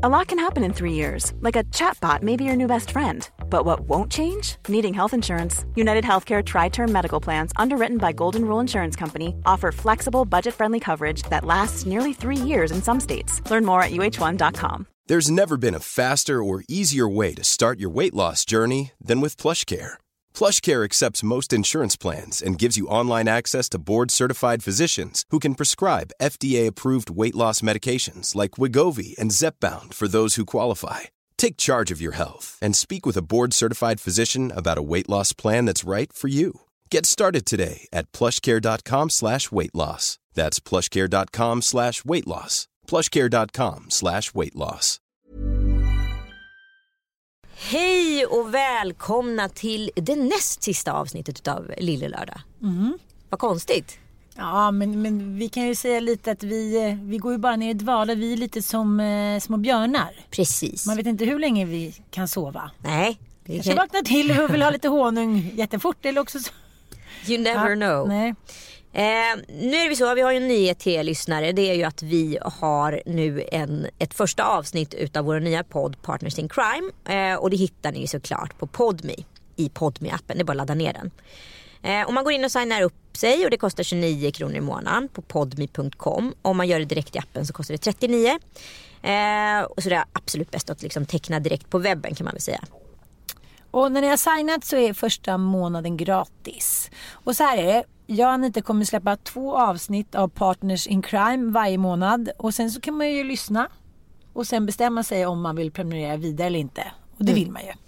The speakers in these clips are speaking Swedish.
A lot can happen in 3 years, like a chatbot may be your new best friend. But what won't change? Needing health insurance. United Healthcare Tri-Term Medical Plans, underwritten by Golden Rule Insurance Company, offer flexible, budget-friendly coverage that lasts nearly 3 years in some states. Learn more at uh1.com. There's never been a faster or easier way to start your weight loss journey than with PlushCare. PlushCare accepts most insurance plans and gives you online access to board-certified physicians who can prescribe FDA-approved weight loss medications like Wegovy and Zepbound for those who qualify. Take charge of your health and speak with a board-certified physician about a weight loss plan that's right for you. Get started today at plushcare.com/weightloss. That's plushcare.com/weightloss. plushcare.com/weightloss. Hej och välkomna till det näst sista avsnittet av Lille Lördag. Vad konstigt. Ja, men vi kan ju säga lite att vi går ju bara ner i dvala. Vi är lite som små björnar. Precis. Man vet inte hur länge vi kan sova. Nej. Kanske vakna till och vill ha lite honung jättefort eller också så. You never know. Nej. Nu är det så, vi har ju en nyhet till lyssnare. Det är ju att vi har nu ett första avsnitt utav vår nya podd Partners in Crime. Och det hittar ni såklart på Podme, i Podme-appen. Det är bara att ladda ner den. Om man går in och signar upp sig, och det kostar 29 kronor i månaden på podme.com. Om man gör det direkt i appen så kostar det 39. Och så det är absolut bäst att liksom teckna direkt på webben, kan man väl säga. Och när ni har signat så är första månaden gratis. Och så här är det. Jag och Anita kommer släppa 2 avsnitt av Partners in Crime varje månad. Och sen så kan man ju lyssna. Och sen bestämma sig om man vill prenumerera vidare eller inte. Och det vill man ju.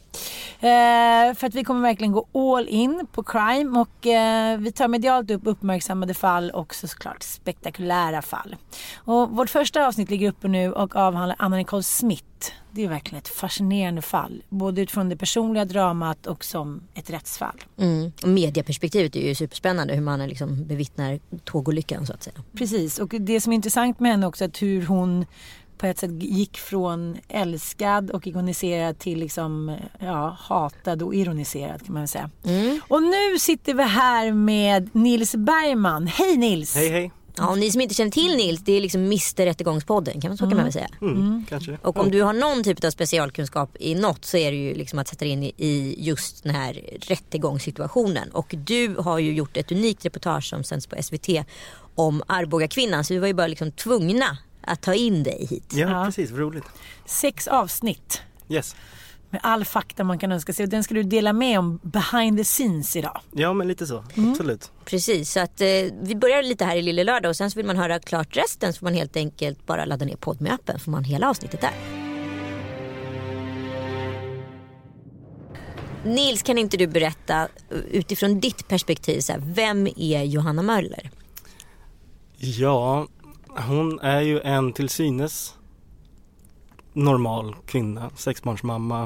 För att vi kommer verkligen gå all in på crime. Och vi tar medialt upp uppmärksammade fall och såklart spektakulära fall. Och vårt första avsnitt ligger uppe nu och avhandlar Anna Nicole Smith. Det är verkligen ett fascinerande fall. Både utifrån det personliga dramat och som ett rättsfall. Och medieperspektivet är ju superspännande. Hur man liksom bevittnar tågolyckan så att säga. Precis, och det som är intressant med henne också är att hur hon på ett sätt gick från älskad och ikoniserad till liksom, hatad och ironiserad, kan man säga. Och nu sitter vi här med Nils Bergman. Hej Nils! Hej. Ja, och ni som inte känner till Nils, det är liksom Mr. Rättegångspodden, kan man väl säga. Kanske. Och om du har någon typ av specialkunskap i något, så är det ju liksom att sätta in i just den här rättegångssituationen. Och du har ju gjort ett unikt reportage som sänds på SVT om Arboga kvinnan, så vi var ju bara liksom tvungna att ta in dig hit. Ja, precis, roligt. 6 avsnitt. Yes. Med all fakta man kan önska sig. Och den ska du dela med om behind the scenes idag. Ja, men lite så. Absolut. Precis, så att vi börjar lite här i Lille Lördag. Och sen så vill man höra klart resten, så får man helt enkelt bara ladda ner Podme-appen. Får man hela avsnittet där. Nils, kan inte du berätta utifrån ditt perspektiv, så här, vem är Johanna Möller? Ja, hon är ju en till synes normal kvinna, 6-barnsmamma.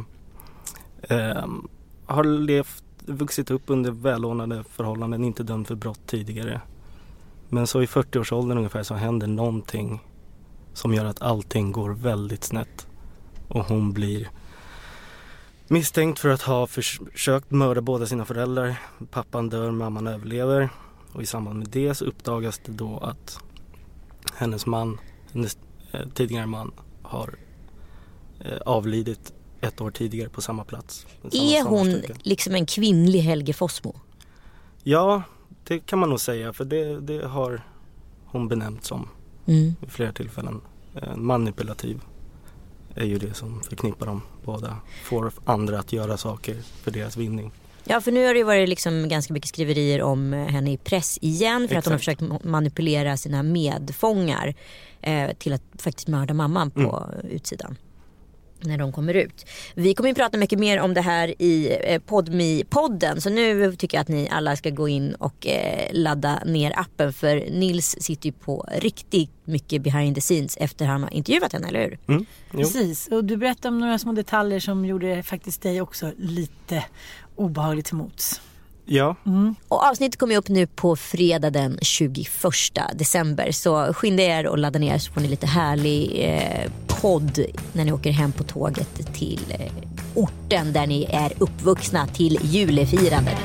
Har vuxit upp under välordnade förhållanden, inte dömd för brott tidigare. Men så i 40-årsåldern ungefär så händer någonting som gör att allting går väldigt snett. Och hon blir misstänkt för att ha försökt mörda båda sina föräldrar. Pappan dör, mamman överlever. Och i samband med det så uppdagas det då att hennes tidigare man har avlidit 1 år tidigare på samma plats. Är hon liksom en kvinnlig Helge Fossmo? Ja, det kan man nog säga, för det har hon benämnt som i flera tillfällen. Manipulativ är ju det som förknippar dem båda. Får andra att göra saker för deras vinning. Ja, för nu har det ju varit liksom ganska mycket skriverier om henne i press igen. För att hon har försökt manipulera sina medfångar till att faktiskt mörda mamman på utsidan. När de kommer ut. Vi kommer ju prata mycket mer om det här i Podme-podden. Så nu tycker jag att ni alla ska gå in och ladda ner appen. För Nils sitter ju på riktigt mycket behind the scenes efter han har intervjuat henne, eller hur? Precis, och du berättade om några små detaljer som gjorde faktiskt dig också lite obehagligt till mots. Ja. Och avsnittet kommer upp nu på fredag den 21 december. Så skynda er och ladda ner, så får ni lite härlig podd när ni åker hem på tåget till orten där ni är uppvuxna till julefirandet.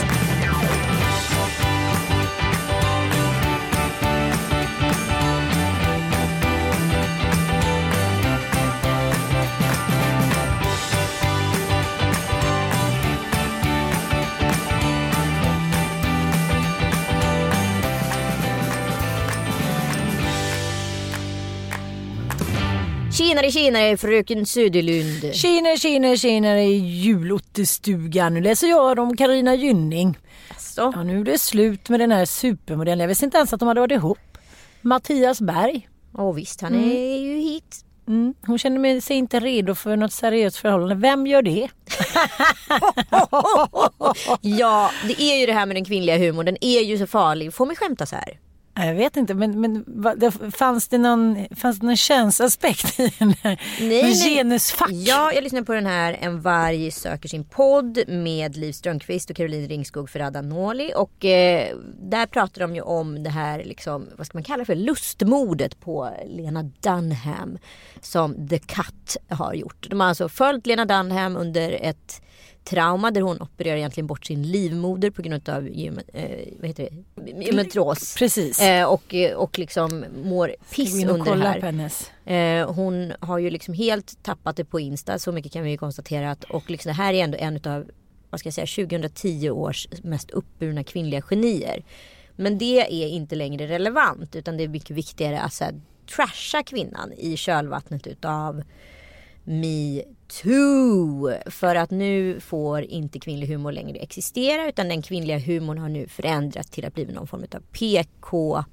Tjenare fröken Söderlund. Tjenare i julottestugan. Nu läser jag om Carina Gynning. Så. Ja, nu är det slut med den här supermodellen. Jag visste inte ens att de hade varit ihop. Mattias Berg. Visst, han är ju hit. Hon känner sig inte redo för något seriöst förhållande. Vem gör det? Ja, det är ju det här med den kvinnliga humorn. Den är ju så farlig. Får man skämta så här? Jag vet inte, men fanns det någon könsaspekt i den här? Nej. Genusfack? Ja, jag lyssnar på den här En varg söker sin podd med Liv Strömquist och Caroline Ringskog för Radha Noli. Och där pratar de ju om det här, liksom, vad ska man kalla för, lustmordet på Lena Dunham som The Cut har gjort. De har alltså följt Lena Dunham under ett trauma där hon opererar egentligen bort sin livmoder på grund av gynekros. Precis. Och liksom mår piss under det här. Hon har ju liksom helt tappat det på Insta, så mycket kan vi ju konstatera att, och liksom det här är ändå en av, vad ska jag säga, 2010 års mest uppburna kvinnliga genier. Men det är inte längre relevant, utan det är mycket viktigare att så här, trasha kvinnan i kölvattnet utav Me Too, för att nu får inte kvinnlig humor längre existera, utan den kvinnliga humorn har nu förändrats till att bli någon form av PK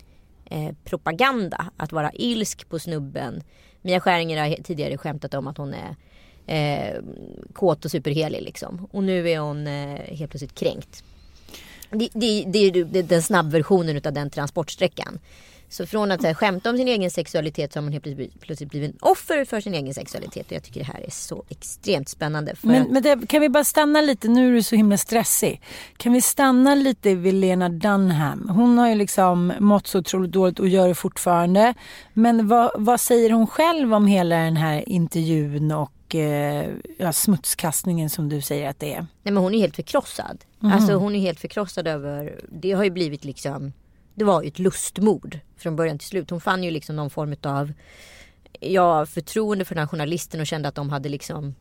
propaganda, att vara ilsk på snubben. Mia Skäringer har tidigare skämtat om att hon är kåt och superhelig liksom, och nu är hon helt plötsligt kränkt. Det är den snabbversionen av den transportsträckan. Så från att skämta om sin egen sexualitet så har man helt plötsligt blivit en offer för sin egen sexualitet. Och jag tycker det här är så extremt spännande. Men kan vi bara stanna lite, nu är du så himla stressig. Kan vi stanna lite vid Lena Dunham? Hon har ju liksom mått så otroligt dåligt och gör det fortfarande. Men vad säger hon själv om hela den här intervjun och smutskastningen som du säger att det är? Nej, men hon är helt förkrossad. Alltså hon är helt förkrossad över, det har ju blivit liksom, det var ju ett lustmord från början till slut. Hon fann ju liksom någon form av förtroende för den här journalisten och kände att de hade liksom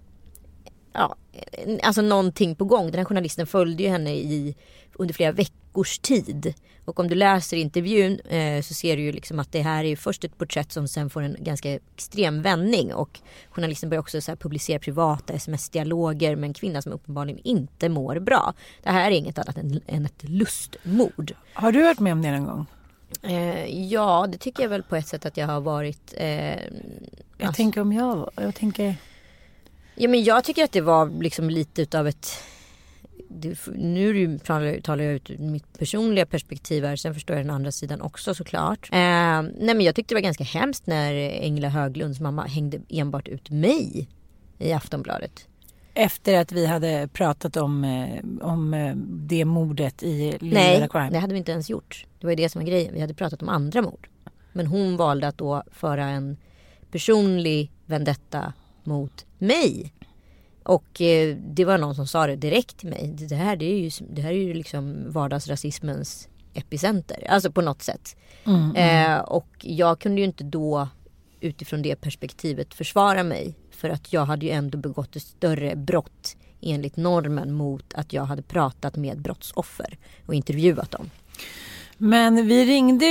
alltså någonting på gång. Den här journalisten följde ju henne under flera veckors tid. Och om du läser intervjun så ser du ju liksom att det här är först ett porträtt som sen får en ganska extrem vändning. Och journalisten börjar också så här publicera privata sms-dialoger med en kvinna som uppenbarligen inte mår bra. Det här är inget annat än ett lustmord. Har du varit med om det någon gång? Ja, det tycker jag väl på ett sätt att jag har varit. Jag tänker... Ja, men jag tycker att det var liksom lite utav ett... Nu talar jag ut mitt personliga perspektiv här. Sen förstår jag den andra sidan också såklart. Nej, men jag tyckte det var ganska hemskt när Engla Höglunds mamma hängde enbart ut mig i Aftonbladet. Efter att vi hade pratat om det mordet i Nej, det hade vi inte ens gjort. Det var ju det som var grejen. Vi hade pratat om andra mord. Men hon valde att då föra en personlig vendetta mot mig. Och det var någon som sa det direkt till mig. Det här är ju liksom vardagsrasismens epicenter. Alltså på något sätt. Och jag kunde ju inte då utifrån det perspektivet försvara mig. För att jag hade ju ändå begått ett större brott enligt normen mot att jag hade pratat med brottsoffer och intervjuat dem. Men vi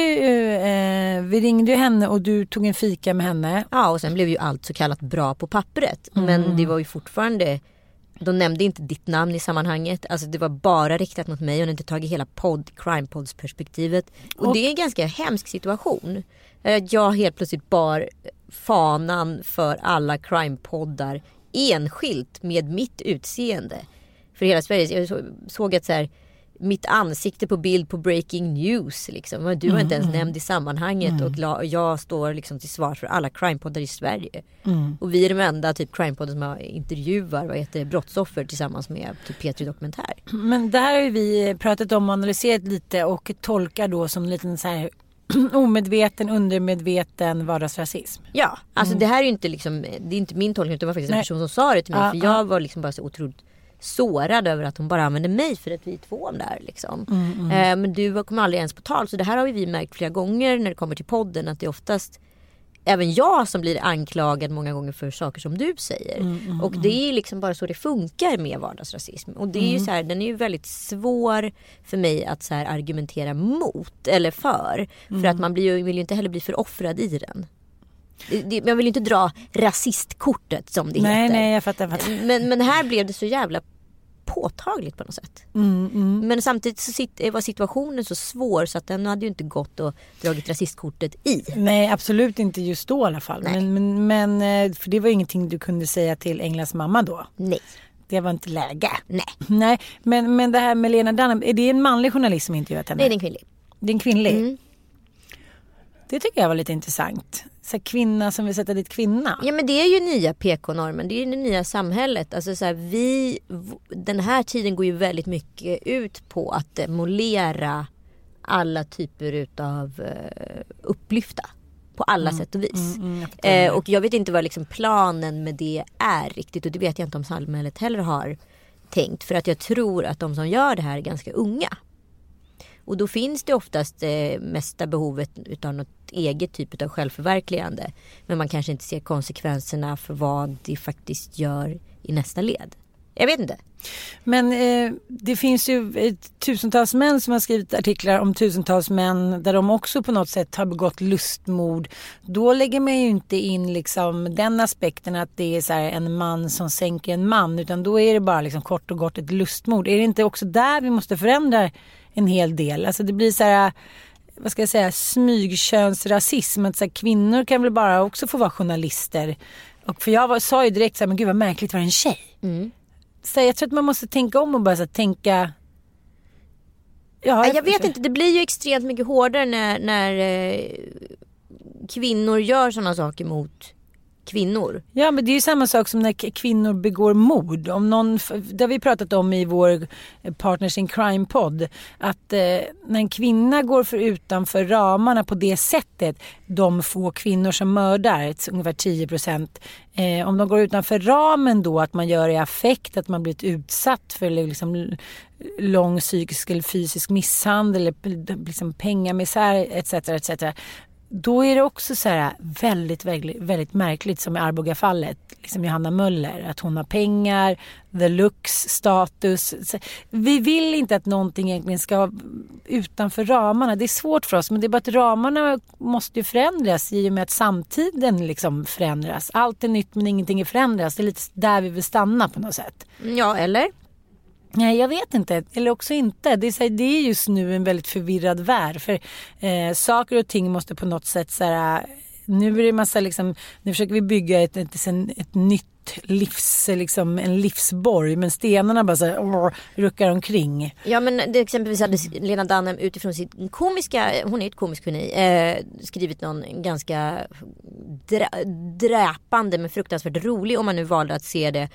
ringde ju henne och du tog en fika med henne. Ja, och sen blev ju allt så kallat bra på pappret. Men det var ju fortfarande, de nämnde inte ditt namn i sammanhanget. Alltså det var bara riktat mot mig och hade inte tagit hela crime-pods perspektivet. Och det är en ganska hemsk situation. Jag helt plötsligt bar fanan för alla crime-poddar enskilt med mitt utseende. För hela Sverige. Jag såg att så här, mitt ansikte på bild på Breaking News liksom. Du var inte ens nämnd i sammanhanget och jag står liksom till svar för alla crime-poddar i Sverige. Och vi är de enda typ crime-poddar som intervjuar brottsoffer tillsammans med typ P3 Dokumentär. Men det här har ju vi pratat om och analyserat lite och tolkar då som en liten så här omedveten, undermedveten vardagsrasism. Ja, alltså det här är ju inte liksom, det är inte min tolkning, det var faktiskt en person som sa det till mig. För jag var liksom bara så otroligt sårad över att hon bara använde mig för att vi är två om det här liksom. Men du kommer aldrig ens på tal. Så det här har vi märkt flera gånger när det kommer till podden, att det är oftast även jag som blir anklagad många gånger för saker som du säger. Och det är liksom bara så det funkar med vardagsrasism. Och det är ju så här, den är ju väldigt svår för mig att så här argumentera mot eller för att man vill ju inte heller bli föroffrad i den. Jag vill inte dra rasistkortet som det heter. Nej, jag fattar. Men här blev det så jävla påtagligt på något sätt. Men samtidigt så var situationen så svår så att den hade ju inte gått och dragit rasistkortet i. Nej, absolut inte just då i alla fall. Men för det var ingenting du kunde säga till Englas mamma då. Nej. Det var inte läge. Nej. Men det här med Lena Dunham, är det en manlig journalist som intervjuat henne? Nej, det är en kvinnlig. Det är en kvinnlig? Det tycker jag var lite intressant. Så kvinna som vill sätta dit kvinna. Ja, men det är ju nya PK-normen. Det är ju det nya samhället. Alltså så här, den här tiden går ju väldigt mycket ut på att demolera alla typer utav upplyfta. På alla sätt och vis. Och jag vet inte vad liksom planen med det är riktigt. Och det vet jag inte om samhället heller har tänkt. För att jag tror att de som gör det här är ganska unga. Och då finns det oftast mesta behovet utav något eget typ av självförverkligande. Men man kanske inte ser konsekvenserna för vad det faktiskt gör i nästa led. Jag vet inte. Men det finns ju tusentals män som har skrivit artiklar om tusentals män där de också på något sätt har begått lustmord. Då lägger man ju inte in liksom den aspekten att det är så här en man som sänker en man, utan då är det bara liksom kort och gott ett lustmord. Är det inte också där vi måste förändra en hel del? Alltså det blir så här, vad ska jag säga, smygkönsrasism. Att så här, kvinnor kan väl bara också få vara journalister. Och för jag sa ju direkt så här, men gud vad märkligt var en tjej. Så jag tror att man måste tänka om och bara så tänka. Jag vet inte, det blir ju extremt mycket hårdare när kvinnor gör sådana saker mot kvinnor. Ja, men det är ju samma sak som när kvinnor begår mord. Om någon, det har vi pratat om i vår Partners in Crime-podd, att när en kvinna går utanför ramarna på det sättet, de få kvinnor som mördar, ungefär 10%, om de går utanför ramen då, att man gör i affekt, att man blivit utsatt för liksom lång psykisk eller fysisk misshandel eller liksom pengamisär etc. Då är det också så här väldigt, väldigt, väldigt märkligt som i Arboga-fallet. Liksom Johanna Möller, att hon har pengar, the looks, status. Vi vill inte att någonting egentligen ska utanför ramarna. Det är svårt för oss, men det är bara att ramarna måste ju förändras i och med att samtiden liksom förändras. Allt är nytt men ingenting är förändras. Det är lite där vi vill stanna på något sätt. Ja, eller? Nej, jag vet inte. Eller också inte. Det är just nu en väldigt förvirrad värld. För saker och ting måste på något sätt så här, nu är det massa liksom, nu försöker vi bygga ett nytt liksom en livsborg, men stenarna bara så här, ruckar omkring. Ja, men det exempelvis hade Lena Dunham utifrån sitt komiska, hon är ett komisk geni, skrivit någon ganska dräpande men fruktansvärt rolig, om man nu valde att se det,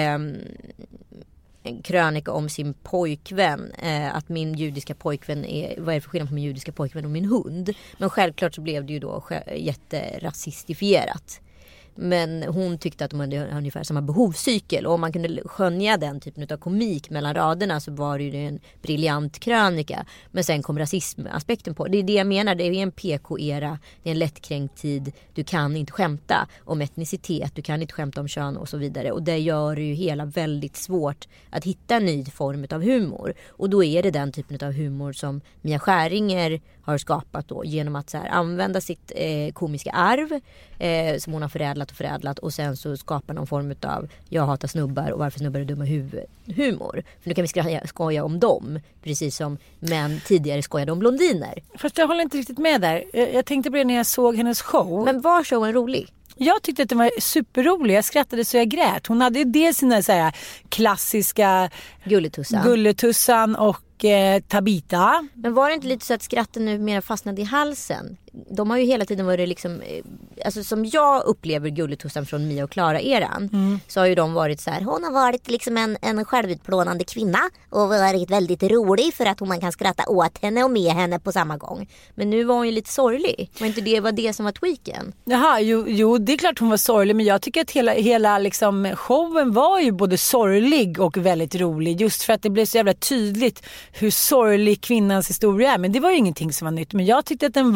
en krönika om sin pojkvän, att min judiska pojkvän vad är det för skillnad på min judiska pojkvän och min hund? Men självklart så blev det ju då jätterasistifierat. Men hon tyckte att de hade ungefär samma behovscykel, och om man kunde skönja den typen av komik mellan raderna så var det ju en briljant krönika. Men sen kom rasismaspekten på. Det är det jag menar, det är en PK-era, det är en lättkränkt tid. Du kan inte skämta om etnicitet, du kan inte skämta om kön och så vidare. Och det gör det ju hela väldigt svårt att hitta en ny form av humor. Och då är det den typen av humor som Mia Skäringer har skapat då, genom att så här, använda sitt komiska arv som hon har förädlat, och sen så skapar någon form av jag hatar snubbar och varför snubbar är dumma humor. För nu kan vi skoja om dem, precis som män tidigare skojade om blondiner. Fast jag håller inte riktigt med där. Jag tänkte på det när jag såg hennes show. Men var showen rolig? Jag tyckte att den var superrolig. Jag skrattade så jag grät. Hon hade dels sina så här klassiska Gulletussan och Tabita. Men var det inte lite så att skratten nu mer fastnade i halsen? De har ju hela tiden varit liksom, alltså som jag upplever Gulletussan från Mia och Klara-eran, så har ju de varit så här, hon har varit liksom en självutplånande kvinna och varit väldigt rolig för att man kan skratta åt henne och med henne på samma gång. Men nu var hon ju lite sorglig. Var inte det som var tweaken? Jaha, jo, det är klart hon var sorglig, men jag tycker att hela liksom showen var ju både sorglig och väldigt rolig, just för att det blev så jävla tydligt hur sorglig kvinnans historia är. Men det var ju ingenting som var nytt, men jag tyckte att den var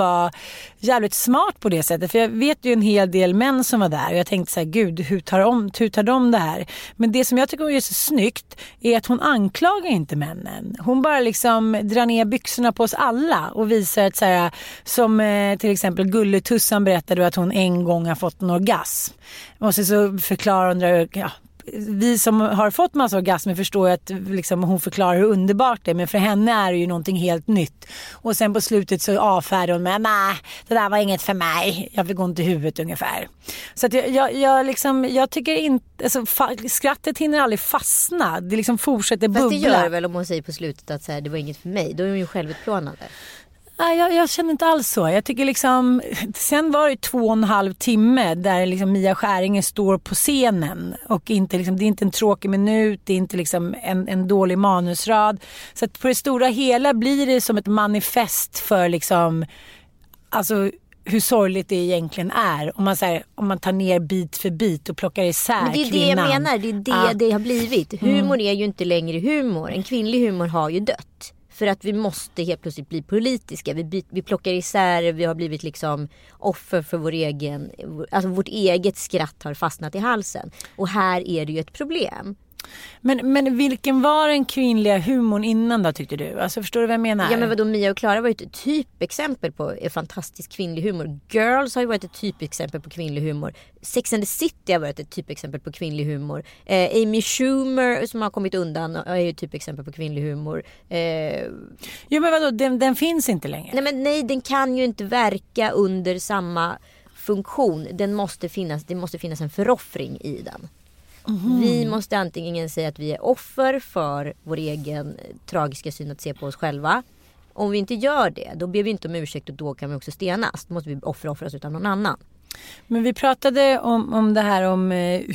jävligt smart på det sättet. För jag vet ju en hel del män som var där och jag tänkte så här, gud, hur tar de det här? Men det som jag tycker är så snyggt är att hon anklagar inte männen. Hon bara liksom drar ner byxorna på oss alla och visar att så här, som till exempel Gulletussan berättade att hon en gång har fått en orgasm. Och så förklarar hon, ja, vi som har fått massa orgasmer förstår ju att liksom, hon förklarar hur underbart det är, men för henne är det ju någonting helt nytt. Och sen på slutet så avfärdar hon med, nej, det där var inget för mig, jag fick ont i huvudet ungefär. Så att jag tycker inte, alltså, skrattet hinner aldrig fastna, det liksom fortsätter bubbla. Fast det gör väl om hon säger på slutet att så här, det var inget för mig, då är hon ju självutplånande. Jag känner inte alls så. Jag tycker liksom, sen var det 2,5 timme där liksom Mia Skäringer står på scenen och inte liksom, det är inte en tråkig minut, det är inte liksom en dålig manusrad. Så att på det stora hela blir det som ett manifest för liksom, alltså hur sorgligt det egentligen är. Om man tar ner bit för bit och plockar isär kvinnan. Men det är det jag menar, det är det har blivit. Humor är ju inte längre humor. En kvinnlig humor har ju dött. För att vi måste helt plötsligt bli politiska. Vi plockar isär, vi har blivit liksom offer för vår egen, alltså vårt eget skratt har fastnat i halsen. Och här är det ju ett problem. Men vilken var den kvinnliga humorn innan då, tyckte du? Alltså, förstår du vad jag menar? Ja, men vadå, Mia och Clara var ju ett typexempel på en fantastisk kvinnlig humor. Girls har ju varit ett typexempel på kvinnlig humor. Sex and the City har varit ett typexempel på kvinnlig humor. Amy Schumer som har kommit undan är ju ett typexempel på kvinnlig humor. Jo, men vadå, den finns inte längre. Nej, den kan ju inte verka under samma funktion. Det måste finnas en föroffring i den. Vi måste antingen säga att vi är offer för vår egen tragiska syn att se på oss själva. Om vi inte gör det, då ber vi inte om ursäkt och då kan vi också stenas. Då måste vi offra oss utan någon annan. Men vi pratade om det här om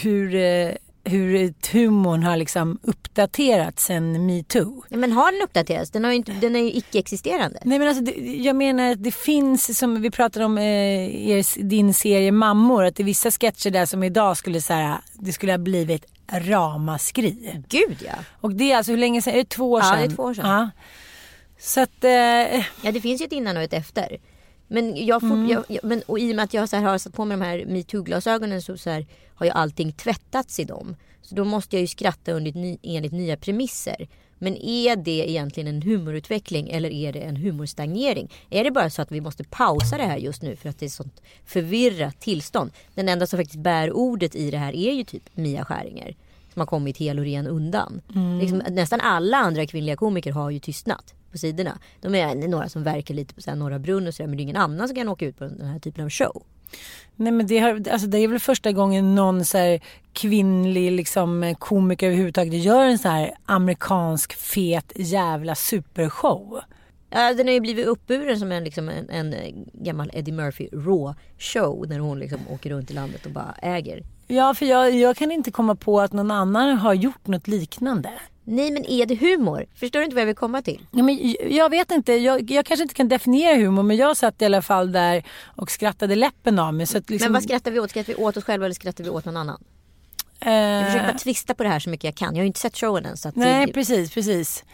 hur humorn har liksom uppdaterats sen MeToo. Ja, men har den uppdaterats? Den är ju icke-existerande. Nej, men alltså, jag menar att det finns, som vi pratade om din serie Mammor, att det är vissa sketcher där som idag skulle det skulle ha blivit ramaskri. Gud, ja. Och det är alltså, hur länge sedan? Är det 2 år sedan? Ja, det är 2 år sedan. Ja. Så att... Ja, det finns ju ett innan och ett efter. Men och i och med att jag så här har satt på mig de här MeToo-glasögonen så här, har ju allting tvättats i dem. Så då måste jag ju skratta enligt nya premisser. Men är det egentligen en humorutveckling eller är det en humorstagnering? Är det bara så att vi måste pausa det här just nu för att det är sånt förvirrat tillstånd? Den enda som faktiskt bär ordet i det här är ju typ Mia Skäringer som har kommit hel och ren undan. Liksom, nästan alla andra kvinnliga komiker har ju tystnat på sidorna. De är några som verkar lite på så här Norra Brunn och så där, men det är ingen annan som kan åka ut på den här typen av show. Nej, men det är väl första gången någon så här kvinnlig liksom komiker överhuvudtaget gör en så här amerikansk fet jävla supershow. Ja, den har ju blivit uppburen som en gammal Eddie Murphy raw show när hon liksom åker runt i landet och bara äger. Ja, för jag kan inte komma på att någon annan har gjort något liknande. Nej, men är det humor? Förstår du inte vad jag vill komma till? Ja, men jag vet inte, jag kanske inte kan definiera humor, men jag satt i alla fall där och skrattade läppen av mig. Så att liksom... Men vad skrattar vi åt? Skrattar vi åt oss själva eller skrattar vi åt någon annan? Jag försöker bara twista på det här så mycket jag kan. Jag har ju inte sett showen än. Så att nej, precis.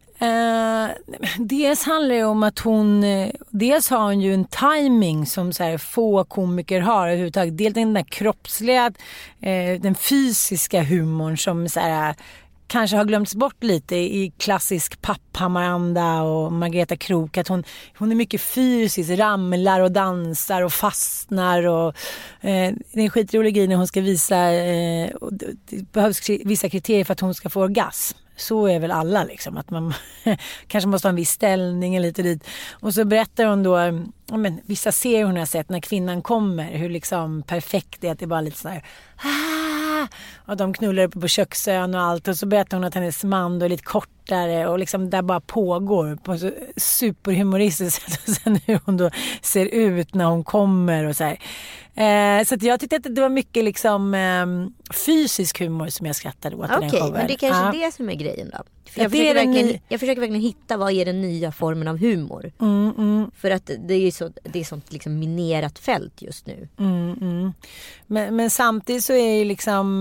Dels handlar det om att dels har hon ju en timing som så här få komiker har överhuvudtaget. Dels den där kroppsliga, den fysiska humorn som så här kanske har glömts bort lite i klassisk Papphamaranda och Margareta Krook, att hon är mycket fysiskt, ramlar och dansar och fastnar och det är en skitrolig grej när hon ska visa det behövs vissa kriterier för att hon ska få orgasm. Så är väl alla liksom, att man kanske måste ha en viss ställning eller lite dit. Och så berättar hon då, vissa serier hon har sett när kvinnan kommer, hur liksom perfekt det är, att det är bara lite så här och de knullar uppe på köksön och allt, och så berättar hon att hennes man då är lite kortare och liksom där bara pågår på så superhumoristiskt sätt, och sen hur hon då ser ut när hon kommer och så här. Så att jag tyckte att det var mycket liksom fysisk humor som jag skrattade åt. Okej, men det är kanske det som är grejen då. För jag försöker verkligen hitta vad är den nya formen av humor. För att det är sånt liksom minerat fält just nu. Men samtidigt så är ju liksom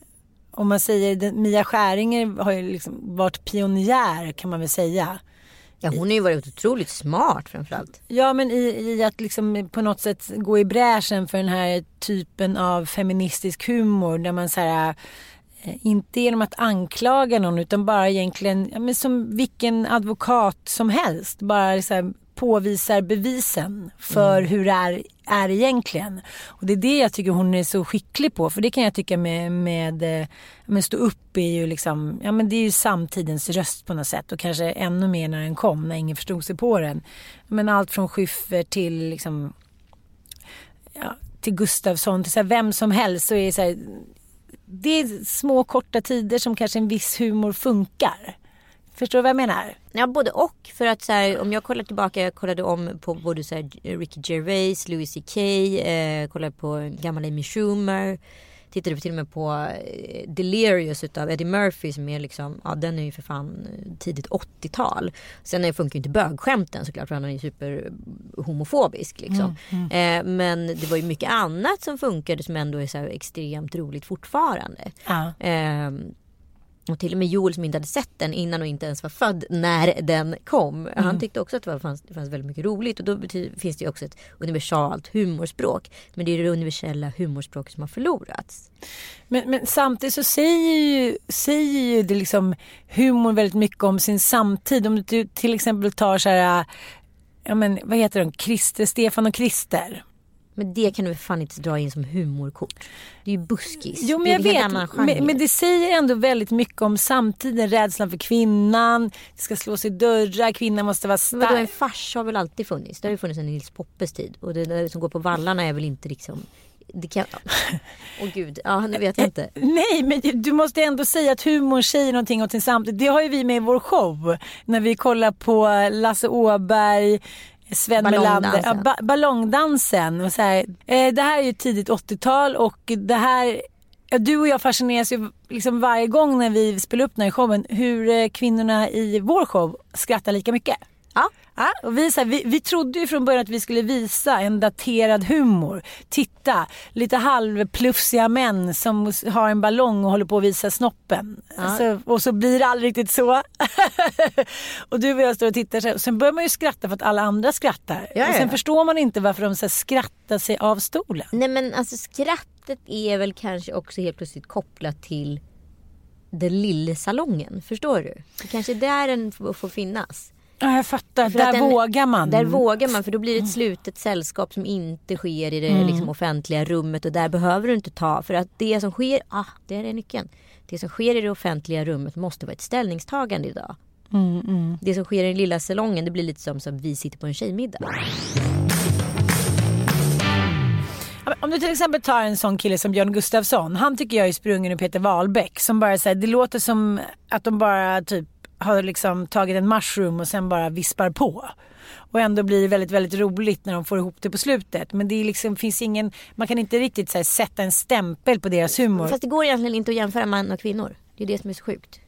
om man säger Mia Skäringer har ju liksom varit pionjär, kan man väl säga, Ja, hon har ju varit otroligt smart framförallt. Ja, men i att liksom på något sätt gå i bräschen för den här typen av feministisk humor där man så här, inte genom att anklaga någon utan bara egentligen men som vilken advokat som helst bara så här, påvisar bevisen för hur det är egentligen. Och det är det jag tycker hon är så skicklig på. För det kan jag tycka med stå upp är ju liksom, ja men det är ju samtidens röst på något sätt. Och kanske ännu mer när den kom, när ingen förstod sig på den. Men allt från Schyffert till liksom, ja, till Gustafsson, till så här, vem som helst så är det så här, det är små korta tider som kanske en viss humor funkar. Förstår du vad jag menar? Ja, både och. För att så här, om jag kollar tillbaka, jag kollade om på både så här, Ricky Gervais, Louis C.K., kollade på gammal Amy Schumer, tittade till och med på Delirious utav Eddie Murphy som är liksom, ja den är ju för fan tidigt 80-tal. Sen funkar ju inte bögskämten såklart för han är ju super homofobisk liksom. Men det var ju mycket annat som funkade som ändå är så här extremt roligt fortfarande. Och till och med Joel som inte hade sett den innan och inte ens var född när den kom. Han tyckte också att det fanns väldigt mycket roligt. Och då finns det ju också ett universalt humorspråk. Men det är det universella humorspråket som har förlorats. Men samtidigt så säger ju det liksom humor väldigt mycket om sin samtid. Om du till exempel tar så här, ja men vad heter de? Stefan och Krister. Men det kan du fan inte dra in som humorkort. Det är ju buskis. Jo, men jag vet. Men det säger ändå väldigt mycket om samtiden. Rädslan för kvinnan. Det ska slås i dörrar. Kvinnan måste vara stark. Men då en fars har väl alltid funnits. Det har ju funnits en Nils Poppes tid. Och det där som går på vallarna är väl inte liksom... Det kan... Åh gud, ja nu vet jag inte. Nej, men du måste ändå säga att humor säger någonting åt sin samtid. Det har ju vi med i vår show. När vi kollar på Lasse Åberg... Sven Melander, ballongdansen och så här, det här är ju tidigt 80-tal och det här, du och jag fascineras ju liksom varje gång när vi spelar upp den här showen hur kvinnorna i vår show skrattar lika mycket. Ja, och vi trodde ju från början att vi skulle visa en daterad humor. Titta, lite halvplufsiga män som har en ballong och håller på att visa snoppen. Alltså, och så blir det aldrig riktigt så. Och du och jag står och tittar så här. Och sen börjar man ju skratta för att alla andra skrattar. Och sen förstår man inte varför de så här skrattar sig av stolen. Nej men alltså skrattet är väl kanske också helt plötsligt kopplat till den lilla salongen. Förstår du? Det kanske är där den får finnas. Ja, jag fattar. Där vågar man. Där vågar man, för då blir det ett slutet sällskap som inte sker i det liksom offentliga rummet. Och där behöver du inte ta, för att det som sker, det är nyckeln. Det som sker i det offentliga rummet måste vara ett ställningstagande idag. Det som sker i den lilla salongen, det blir lite som vi sitter på en tjejmiddag. Om du till exempel tar en sån kille som Björn Gustafsson, han tycker jag är sprungen ur Peter Wahlbeck, som bara säger, det låter som att de bara typ har liksom tagit en mushroom och sen bara vispar på. Och ändå blir det väldigt, väldigt roligt när de får ihop det på slutet. Men det är liksom, finns ingen, man kan inte riktigt så här, sätta en stämpel på deras humor. Fast det går egentligen inte att jämföra män och kvinnor. Det är det som är så sjukt.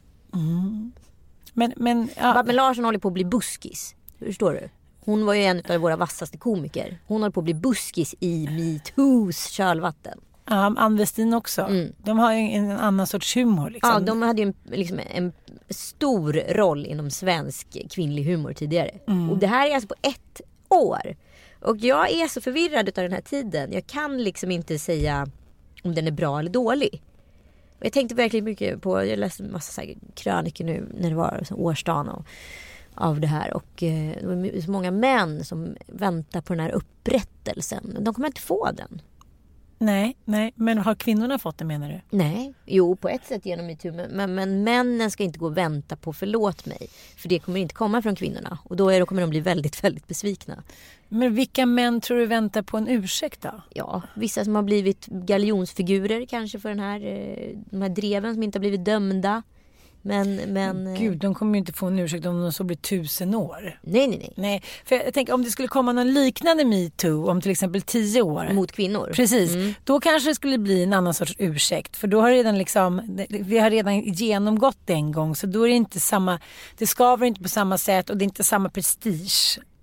Men Babben Larsson håller på att bli buskis. Förstår du? Hon var ju en av våra vassaste komiker. Hon håller på att bli buskis i MeToos kölvatten. Ja, Ann Westin också. De har ju en annan sorts humor. Liksom. Ja, de hade ju en stor roll inom svensk kvinnlig humor tidigare. Och det här är alltså på 1 år. Och jag är så förvirrad av den här tiden. Jag kan liksom inte säga om den är bra eller dålig. Och jag tänkte verkligen mycket på, jag läste en massa så här kröniker nu när det var så årsdagen av det här. Och det var så många män som väntar på den här upprättelsen. De kommer inte få den. Nej, men har kvinnorna fått det, menar du? Nej, jo på ett sätt genom MeToo, men männen ska inte gå och vänta på förlåt mig, för det kommer inte komma från kvinnorna och då kommer de bli väldigt, väldigt besvikna. Men vilka män tror du väntar på en ursäkt då? Ja, vissa som har blivit galjonsfigurer kanske för de här dreven som inte har blivit dömda. Men Gud, de kommer ju inte få en ursäkt om de så blir 1000 år. Nej. För jag tänker, om det skulle komma någon liknande MeToo om till exempel 10 år. Mot kvinnor. Precis. Då kanske det skulle bli en annan sorts ursäkt. För då har vi har redan genomgått det en gång. Så då är det inte samma, det skaver inte på samma sätt och det är inte samma prestige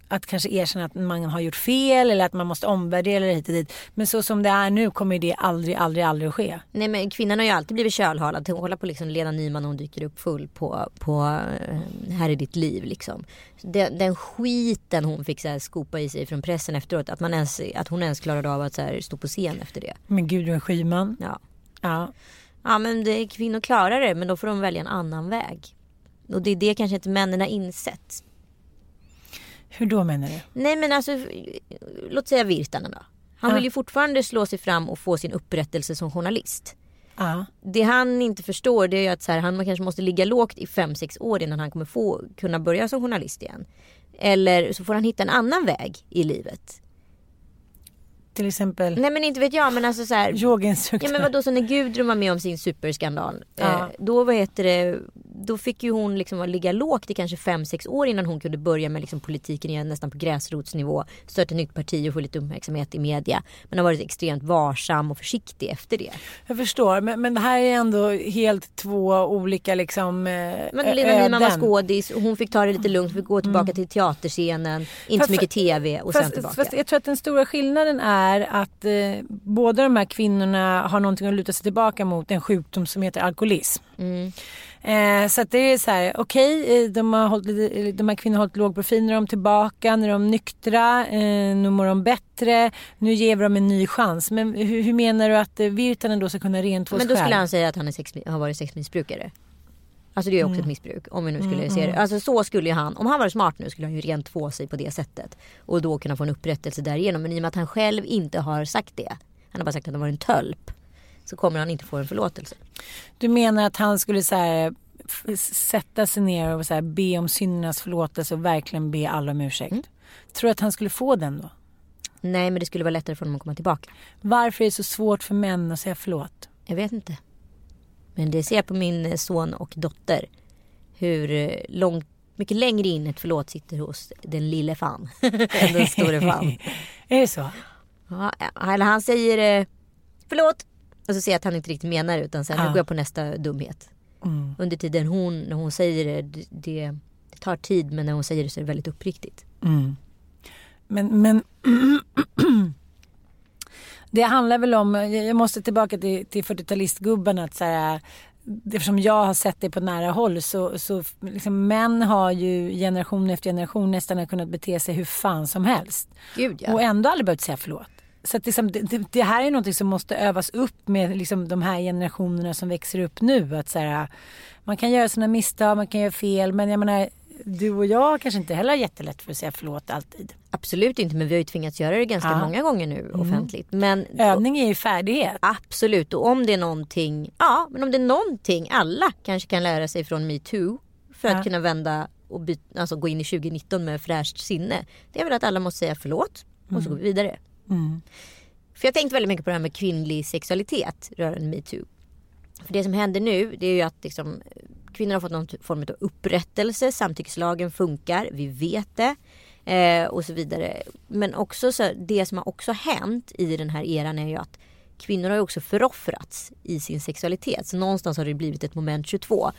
att kanske erkänna att man har gjort fel eller att man måste omvärdera det hit och dit. Men så som det är nu kommer det aldrig att ske. Nej, men kvinnan har ju alltid blivit kölhalad. Hon håller på liksom Lena Nyman och hon dyker upp full på Här är ditt liv liksom. Den skiten hon fick så här skopa i sig från pressen efteråt, att hon ens klarade av att så här stå på scen efter det. Men Gudrun Schyman. Ja, men kvinnor klarar det, men då får de välja en annan väg. Och det är det kanske inte männen har insett. Hur då menar du? Nej, men alltså, låt säga Virtanen då. Han vill ju fortfarande slå sig fram och få sin upprättelse som journalist. Det han inte förstår, det är ju att så här, han kanske måste ligga lågt i 5-6 år innan han kommer kunna börja som journalist igen. Eller så får han hitta en annan väg i livet. Till exempel? Nej, men inte vet jag, men alltså så här. Yogainstruktör. Ja, men vadå, så när Gudrun var med om sin superskandal. Då fick ju hon liksom ligga lågt i kanske 5-6 år innan hon kunde börja med liksom politiken igen, nästan på gräsrotsnivå. Starta ett nytt parti och få lite uppmärksamhet i media. Men har varit extremt varsam och försiktig efter det. Jag förstår, men det här är ändå helt två olika liksom men Lena Nyman var skådis och hon fick ta det lite lugnt, fick gå tillbaka till teaterscenen, inte så mycket tv och sen tillbaka. Fast jag tror att den stora skillnaden är att båda de här kvinnorna har någonting att luta sig tillbaka mot, en sjukdom som heter alkoholism. Så att det är så här, okej, de här kvinnorna har hållit låg profil, när de är tillbaka, när de är nyktra, nu mår de bättre, nu ger vi dem en ny chans. Men hur menar du att Virtanen då ska kunna rentvås själv? Men då skulle han säga att han har varit sexmissbrukare. Alltså det är också ett missbruk, om vi nu skulle se det. Alltså så skulle ju han, om han var smart nu, skulle han ju rent två sig på det sättet. Och då kunna få en upprättelse därigenom. Men i och med att han själv inte har sagt det, han har bara sagt att han var en tölp, så kommer han inte få en förlåtelse. Du menar att han skulle så här, sätta sig ner och så här, be om syndernas förlåtelse och verkligen be alla om ursäkt? Tror du att han skulle få den då? Nej, men det skulle vara lättare för honom att komma tillbaka. Varför är det så svårt för män att säga förlåt? Jag vet inte. Men det ser jag på min son och dotter. Hur mycket längre in ett förlåt sitter hos den lille fan än den store fan. Är det så? Ja, eller han säger förlåt. Och så ser jag att han inte riktigt menar det, utan sen går jag på nästa dumhet. Under tiden när hon säger det tar tid, men när hon säger det så är det väldigt uppriktigt. Men det handlar väl om, jag måste tillbaka till 40-talistgubbarna, att så här, eftersom jag har sett det på nära håll, så liksom, män har ju generation efter generation nästan kunnat bete sig hur fan som helst. Gud, ja. Och ändå aldrig behövt säga förlåt. Så att liksom, det här är något som måste övas upp med liksom, de här generationerna som växer upp nu. Att så här, man kan göra sina misstag, man kan göra fel, men jag menar, du och jag kanske inte heller har jättelätt för att säga förlåt alltid. Absolut inte, men vi har ju tvingats göra det ganska många gånger nu offentligt. Men övning är ju färdighet. Absolut, och om det är någonting, men om det är någonting alla kanske kan lära sig från MeToo för att kunna vända och alltså gå in i 2019 med fräscht sinne, det är väl att alla måste säga förlåt och så går vi vidare. För jag tänkte väldigt mycket på det här med kvinnlig sexualitet rörande MeToo. För det som händer nu, det är ju att liksom, kvinnor har fått någon form av upprättelse, samtyckeslagen funkar, vi vet det och så vidare. Men också så, det som har också hänt i den här eran är ju att kvinnor har ju också föroffrats i sin sexualitet. Så någonstans har det blivit ett moment 22.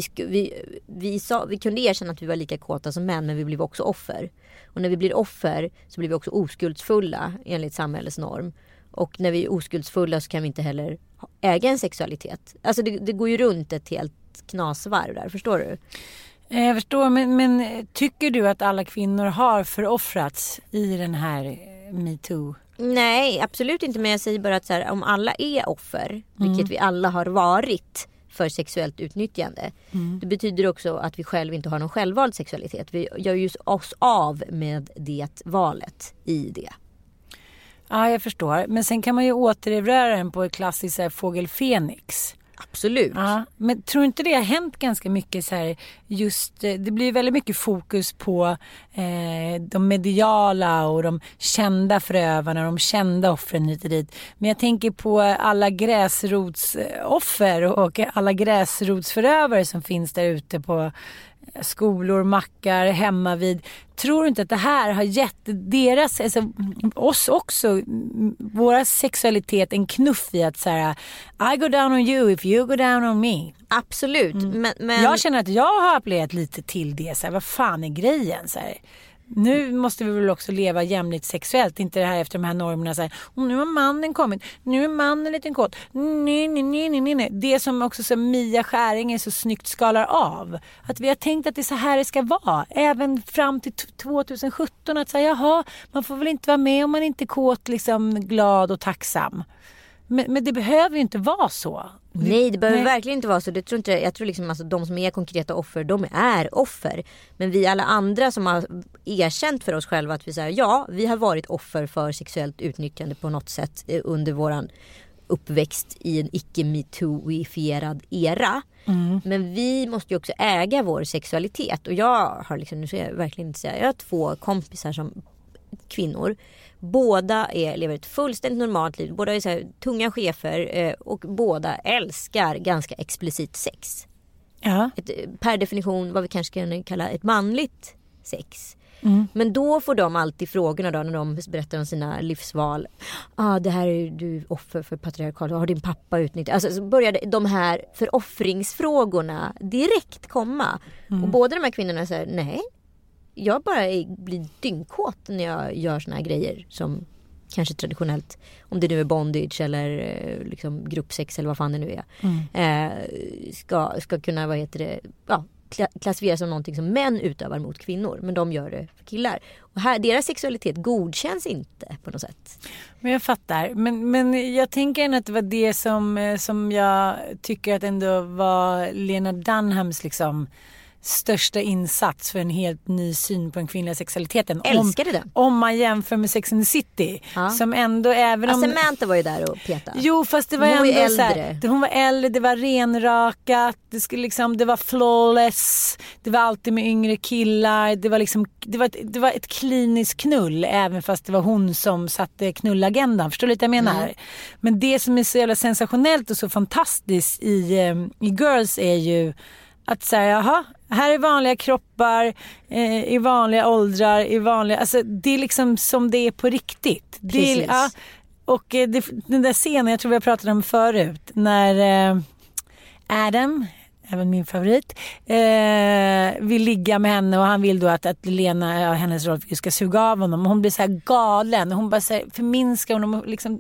Vi kunde erkänna att vi var lika kåta som män, men vi blev också offer. Och när vi blir offer så blir vi också oskuldsfulla enligt samhällets norm. Och när vi är oskuldsfulla så kan vi inte heller äga en sexualitet. Alltså det går ju runt ett helt knasvarv där, förstår du? Jag förstår, men tycker du att alla kvinnor har föroffrats i den här MeToo? Nej, absolut inte, men jag säger bara att så här, om alla är offer, vilket vi alla har varit för sexuellt utnyttjande, det betyder också att vi själv inte har någon självvald sexualitet. Vi gör ju oss av med det valet i det. Ja, jag förstår. Men sen kan man ju återerövra den på ett klassiskt så här, fågel Fenix. Absolut. Ja, men tror inte det har hänt ganska mycket så här, just det blir väldigt mycket fokus på de mediala och de kända förövarna, de kända offren hit och dit. Men jag tänker på alla gräsrotsoffer och alla gräsrotsförövare som finns där ute på skolor, mackar, hemma vid. Tror du inte att det här har gett deras, alltså oss också, våra sexualitet en knuff i att så här, I go down on you if you go down on me? Absolut. Men jag känner att jag har appellerat lite till det. Så här, vad fan är grejen? Så här, Nu måste vi väl också leva jämlikt sexuellt. Inte det här efter de här normerna. Så här, nu har mannen kommit. Nu är mannen en liten kåt. Nej. Det som också så Mia Skäringer så snyggt skalar av. Att vi har tänkt att det är så här det ska vara. Även fram till 2017. Att säga, jaha, man får väl inte vara med om man inte är kåt, liksom glad och tacksam. Men det behöver ju inte vara så. Nej, det behöver verkligen inte vara så. Jag tror liksom alltså, de som är konkreta offer, de är offer. Men vi alla andra som har erkänt för oss själva att vi säger ja, vi har varit offer för sexuellt utnyttjande på något sätt under våran uppväxt i en icke-metoo-ifierad era. Men vi måste ju också äga vår sexualitet. Och jag har liksom, nu ska jag verkligen inte säga, jag har 2 kompisar som kvinnor. Båda lever ett fullständigt normalt liv. Båda är så här, tunga chefer och båda älskar ganska explicit sex. Ja. Per definition vad vi kanske kan kalla ett manligt sex. Men då får de alltid frågorna då, när de berättar om sina livsval. Det här är du offer för patriarkat. Har din pappa utnyttjat? Alltså, så började de här föroffringsfrågorna direkt komma. Och båda de här kvinnorna säger nej. Jag bara blir dyngkåt när jag gör såna här grejer som kanske traditionellt, om det nu är bondage eller liksom gruppsex eller vad fan det nu är, ska kunna, klassificeras som någonting som män utövar mot kvinnor, men de gör det för killar. Och här, deras sexualitet godkänns inte på något sätt. Men jag fattar. Men jag tänker att det var det som jag tycker att ändå var Lena Dunhams liksom största insats för en helt ny syn på den kvinnliga sexualiteten. Älskade den. Om man jämför med Sex and the City. Som ändå även om... Samantha var ju där och petade. Jo, fast det var hon ändå så här, hon var äldre, det var renrakat, det var flawless, det var alltid med yngre killar, det var ett kliniskt knull, även fast det var hon som satte knullagendan. Förstår du lite vad jag menar? Men det som är så jävla sensationellt och så fantastiskt i Girls är ju att säga, jaha, här är vanliga kroppar, i vanliga åldrar, alltså det är liksom som det är på riktigt. Precis. Och den där scenen, jag tror vi har pratat om förut, när Adam, även min favorit, vill ligga med henne och han vill då att Lena, hennes roll, ska suga av honom. Hon blir så här galen, hon bara så här förminskar honom och liksom...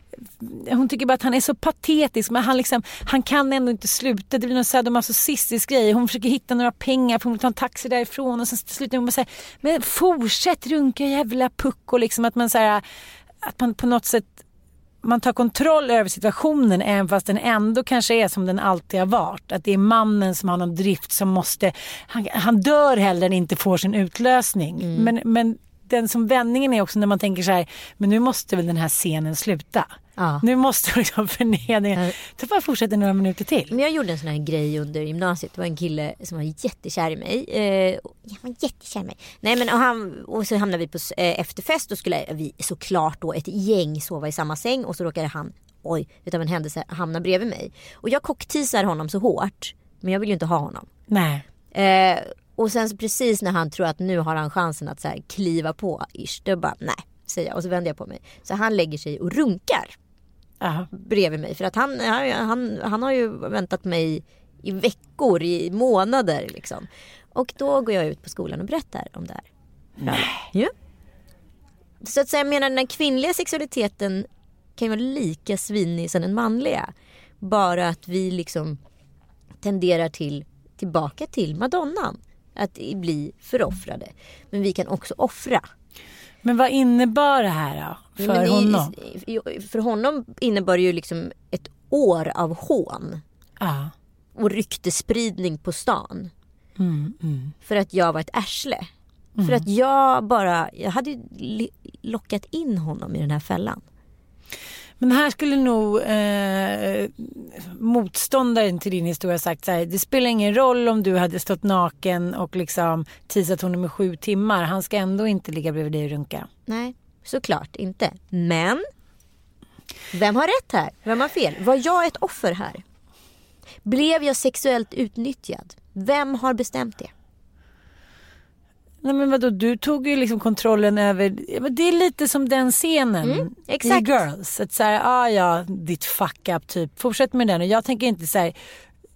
Hon tycker bara att han är så patetisk, men han kan ändå inte sluta. Det blir någon sadomasochistisk grej. Hon försöker hitta några pengar för hon vill ta en taxi därifrån och sen slutar hon bara säga, men fortsätt runka jävla puck, och liksom att man så här, att man på något sätt man tar kontroll över situationen, även fast den ändå kanske är som den alltid har varit. Att det är mannen som har någon drift som måste, han dör hellre än inte får sin utlösning. Men den som vändningen är också när man tänker så här, men nu måste väl den här scenen sluta. Nu måste vi liksom förnedringen. Så bara fortsätta några minuter till. Men jag gjorde en sån här grej under gymnasiet. Det var en kille som var jättekär i mig. Nej, men och så hamnade vi på efterfest och skulle vi såklart då ett gäng sova i samma säng, och så råkade han, utav en händelse, hamna bredvid mig. Och jag kockteasar honom så hårt, men jag vill ju inte ha honom. Nej. Och sen så precis när han tror att nu har han chansen att så här kliva på då bara, nej, säger jag. Och så vänder jag på mig. Så han lägger sig och runkar bredvid mig. För att han har ju väntat mig i veckor, i månader liksom. Och då går jag ut på skolan och berättar om det här. Nej. Ja. Så att säga, jag menar, den kvinnliga sexualiteten kan ju vara lika svinnig som den manliga. Bara att vi liksom tenderar tillbaka till Madonnan. Att bli föroffrade. Men vi kan också offra. Men vad innebar det här då för honom? För honom innebar det ju liksom ett år av hån. Och ryktespridning på stan. För att jag var ett ärsle. För att jag hade lockat in honom i den här fällan. Men här skulle nog motståndaren till din historia sagt så här, det spelar ingen roll om du hade stått naken och liksom teasat honom i 7 timmar. Han ska ändå inte ligga bredvid dig och runka. Nej, såklart inte. Men vem har rätt här? Vem har fel? Var jag ett offer här? Blev jag sexuellt utnyttjad? Vem har bestämt det? Nej, men vadå, du tog ju liksom kontrollen över. Det är lite som den scenen exakt. I Girls. Att säga, ditt fuck up typ. Fortsätt med den. Och jag tänker inte så här,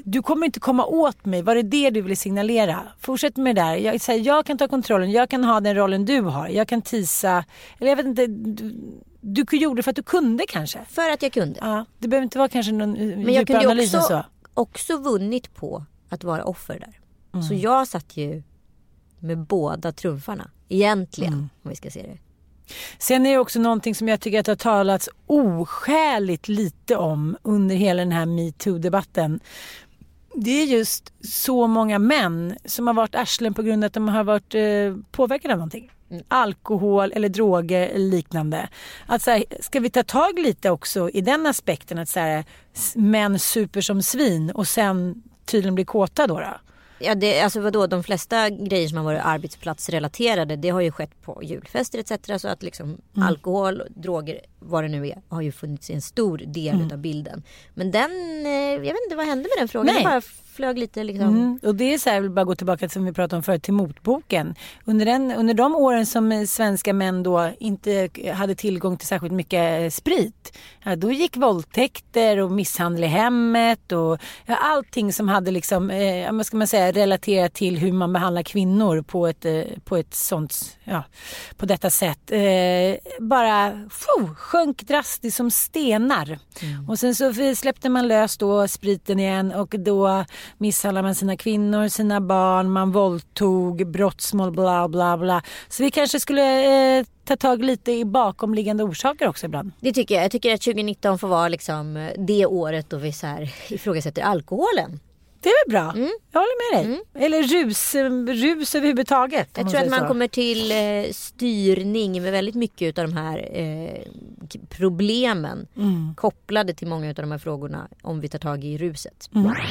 du kommer inte komma åt mig. Var det du ville signalera? Fortsätt med det där. Jag kan ta kontrollen. Jag kan ha den rollen du har. Jag kan tisa. Eller jag vet inte. Du gjorde det för att du kunde kanske. För att jag kunde. Ja, det behöver inte vara kanske någon men jag kunde ju också vunnit på att vara offer där. Så jag satt ju med båda trumfarna. Egentligen, om vi ska se det. Sen är det också någonting som jag tycker att det har talats oskäligt lite om under hela den här MeToo-debatten. Det är just så många män som har varit arslen på grund av att de har varit påverkade av någonting. Alkohol eller droger eller liknande. Att så här, ska vi ta tag lite också i den aspekten att så här, män super som svin och sen tydligen blir kåta då? Ja, alltså vadå, de flesta grejer som har varit arbetsplatsrelaterade, det har ju skett på julfester etc. Så att liksom alkohol, droger, vad det nu är, har ju funnits i en stor del av bilden. Men jag vet inte vad hände med den frågan. Det bara flög lite liksom. Och det är så här, jag vill bara gå tillbaka som vi pratade om förut till motboken. Under de åren som svenska män då inte hade tillgång till särskilt mycket sprit, då gick våldtäkter och misshandel i hemmet och allting som hade liksom, vad ska man säga, relaterat till hur man behandlar kvinnor på ett sånt, på detta sätt. Bara sjönk drastiskt som stenar. Och sen så släppte man lös då spriten igen och då misshandlar man sina kvinnor, sina barn, man våldtog, brottsmål, bla bla bla. Så vi kanske skulle ta tag lite i bakomliggande orsaker också ibland. Det tycker jag. Jag tycker att 2019 får vara liksom det året då vi så här ifrågasätter alkoholen. Det är väl bra. Jag håller med dig. Eller rus överhuvudtaget. Jag tror att man kommer till styrning med väldigt mycket av de här problemen kopplade till många av de här frågorna om vi tar tag i ruset.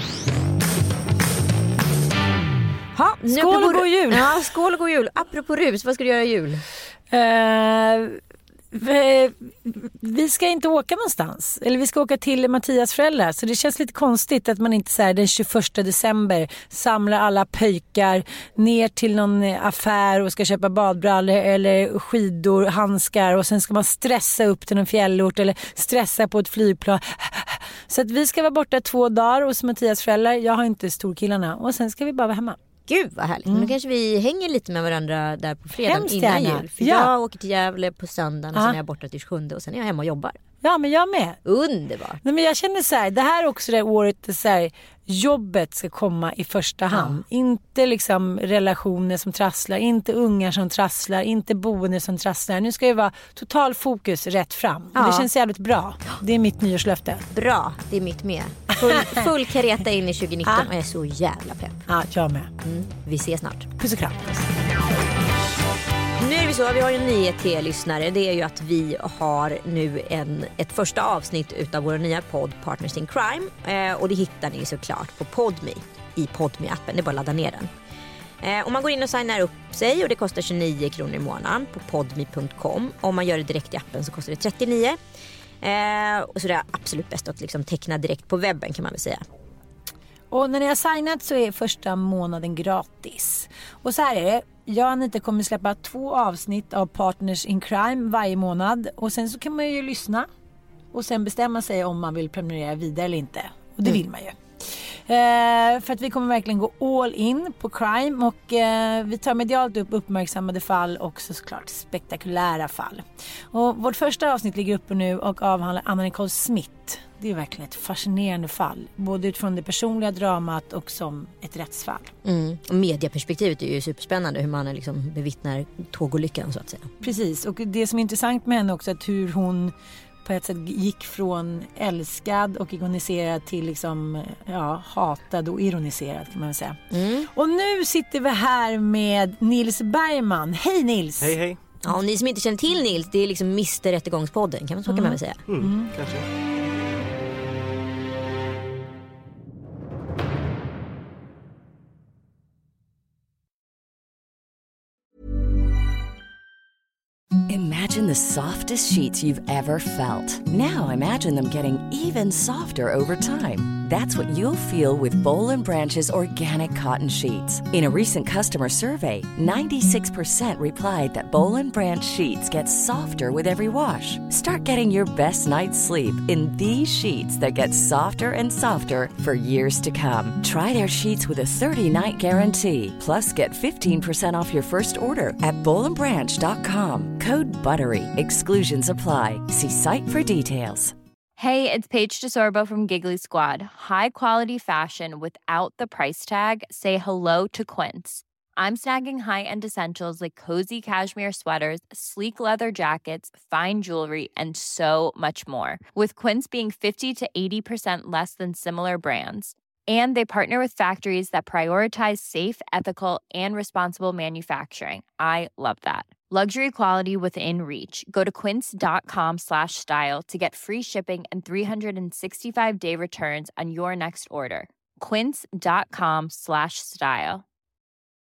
Skål och god jul! Ja, skål och god jul. Apropå rus, vad ska du göra i jul? Vi ska inte åka någonstans. Eller vi ska åka till Mattias föräldrar. Så det känns lite konstigt att man inte så här, den 21 december samlar alla pöjkar ner till någon affär och ska köpa badbrallor eller skidor, handskar och sen ska man stressa upp till någon fjällort eller stressa på ett flygplan. Så att vi ska vara borta 2 dagar hos Mattias föräldrar. Jag har inte storkillarna och sen ska vi bara vara hemma. Gud vad härligt. Men då kanske vi hänger lite med varandra där på fredag innan jul. För jag åker till Gävle på söndagen och sen är jag borta till 7 och sen är jag hemma och jobbar. Ja, men jag med. Underbart. Nej, men jag känner så här, det här är också det året så här, jobbet ska komma i första hand. Inte liksom relationer som trasslar, inte ungar som trasslar, inte boende som trasslar. Nu ska det vara total fokus rätt fram. Det känns jävligt bra. Det är mitt nyårslöfte. Bra, det är mitt med. Full kareta in i 2019 och jag är så jävla pepp. Ja, jag med. Vi ses snart. Puss och kram. Nu är vi så, vi har en nyhet till er lyssnare. Det är ju att vi har nu ett första avsnitt utav vår nya podd Partners in Crime. Och det hittar ni såklart på Podme i Podme-appen. Det är bara att ladda ner den. Om man går in och signar upp sig och det kostar 29 kronor i månaden på podme.com. Om man gör det direkt i appen så kostar det 39. Och så det är absolut bäst att liksom teckna direkt på webben kan man väl säga. Och när ni har signat så är första månaden gratis. Och så här är det. Jag och Anita kommer släppa 2 avsnitt av Partners in Crime varje månad. Och sen så kan man ju lyssna. Och sen bestämma sig om man vill prenumerera vidare eller inte. Och det vill man ju. För att vi kommer verkligen gå all in på crime. Och vi tar medialt upp uppmärksammade fall och såklart spektakulära fall. Och vårt första avsnitt ligger uppe nu och avhandlar Anna Nicole Smith. Det är verkligen ett fascinerande fall. Både utifrån det personliga dramat och som ett rättsfall. Och medieperspektivet är ju superspännande. Hur man liksom bevittnar tågolyckan så att säga. Precis. Och det som är intressant med henne också är att hur hon på ett sätt gick från älskad och ikoniserad till liksom, hatad och ironiserad kan man säga. Och nu sitter vi här med Nils Bergman. Hej Nils! Hej hej! Ja, och ni som inte känner till Nils, det är liksom Mr. Rättegångspodden kan man väl säga. Kanske. Imagine the softest sheets you've ever felt. Now imagine them getting even softer over time. That's what you'll feel with Boll & Branch's organic cotton sheets. In a recent customer survey, 96% replied that Boll & Branch sheets get softer with every wash. Start getting your best night's sleep in these sheets that get softer and softer for years to come. Try their sheets with a 30-night guarantee. Plus, get 15% off your first order at bollandbranch.com. Code BUTTERY. Exclusions apply. See site for details. Hey, it's Paige DeSorbo from Giggly Squad. High quality fashion without the price tag. Say hello to Quince. I'm snagging high-end essentials like cozy cashmere sweaters, sleek leather jackets, fine jewelry, and so much more. With Quince being 50 to 80% less than similar brands. And they partner with factories that prioritize safe, ethical, and responsible manufacturing. I love that. Luxury quality within reach. Go to quince.com/style to get free shipping and 365-day returns on your next order. Quince.com/style.